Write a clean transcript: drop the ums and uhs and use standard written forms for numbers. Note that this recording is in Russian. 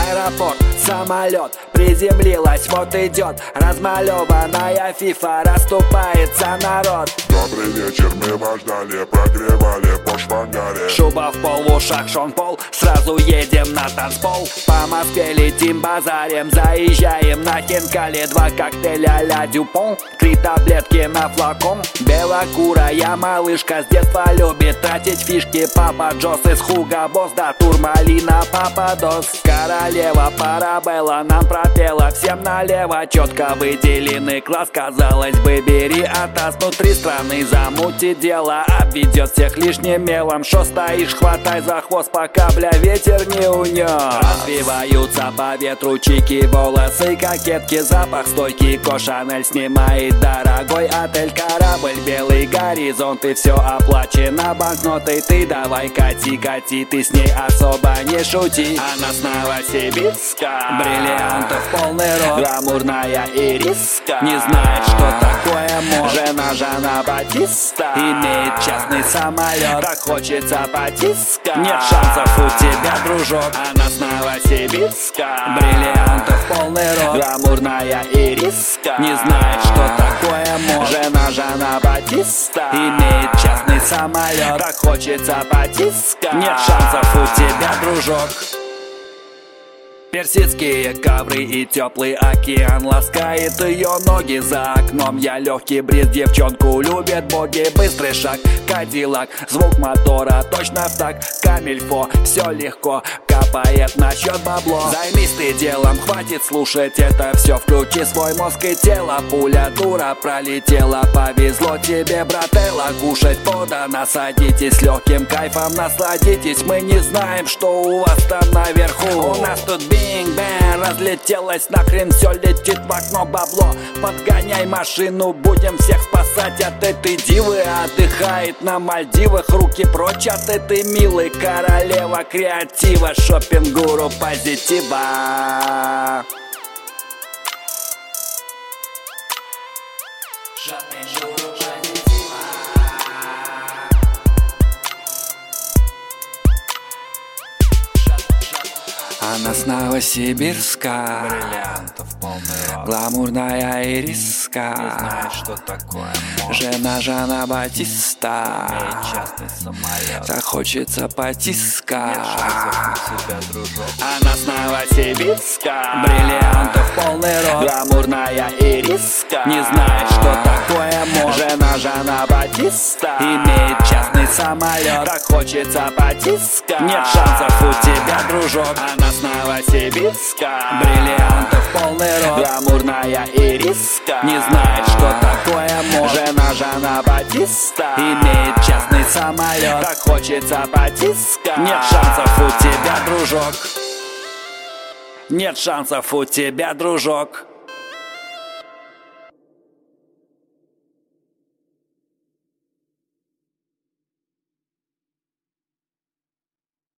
Аэропорт, самолет, приземлилась, вот идет размалеванная фифа, расступается народ. Добрый вечер, мы вас ждали, прогревали по шпангаре. Шуба в пол, в ушах Шон Пол, сразу едем на танцпол. По Москве летим базарем, заезжаем на Хинкали. 2 коктейля а-ля Дюпон, 3 таблетки на флакон. Белокурая малышка с детства любит тратить фишки. Папа Джос из Хуга Босс, да турмалина Пападос. Королева Парабелла нам пропела всем налево. Четко выделенный класс, казалось бы, бери атас. Внутри страны замутит дело, обведет всех лишним мелом. Шо стоишь, хватай за хвост, пока, бля, ветер не унес. Развиваются по ветру чики, волосы, кокетки, запах стойкий. Шанель снимает дорогой отель, корабль, белый горизонт, и все оплачено банкнотой. Ты давай кати, кати, ты с ней особо не шути. Она с Новосибирска, бриллиантов полный рот, гламурная ириска, не знает, что такое мод. Жена Жана Батиста имеет частный самолет, так хочется потиска. Нет шансов у тебя, дружок. Она с Новосибирска, бриллиантов полный рот, гламурная ириска, не знает, что такое мод. Жена Жана Батиста имеет частный самолет, так хочется потиска. Нет шансов у тебя, дружок. Персидские ковры и теплый океан ласкает ее ноги за окном. Я легкий бриз, девчонку любят боги. Быстрый шаг, кадиллак, звук мотора точно в такт. Камильфо, все легко, капает на счет бабло. Займись ты делом, хватит слушать это все. Включи свой мозг и тело, пуля дура пролетела. Повезло тебе, брателла, кушать подано. Садитесь, легким кайфом насладитесь. Мы не знаем, что у вас там наверху. У нас тут бинг-бэн, разлетелось нахрен, все летит в окно бабло. Подгоняй машину, будем всех спасать от этой дивы. Отдыхает на Мальдивах, руки прочь от этой милой. Королева креатива, шопинг-гуру позитива. Она с Новосибирска, бриллиантов полный рот, гламурная ириска, не знает, что такое мод. Жена Жана Батиста имеет частный самолет, так хочется потиска. Нет шансов на тебя, дружок. Она с Новосибирска, бриллиантов полный рот, гламурная ириска, не знает, что такое мод. Жена Жана Батиста имеет частный самолет, так хочется потиска. Нет шансов у тебя, дружок. Она с Новосибирска, бриллиантов полный рот, гламурная ириска, не знает, что такое мод. Жена Жана Батиста имеет частный самолет, так хочется потиска. Нет шансов у тебя, дружок. Нет шансов у тебя, дружок.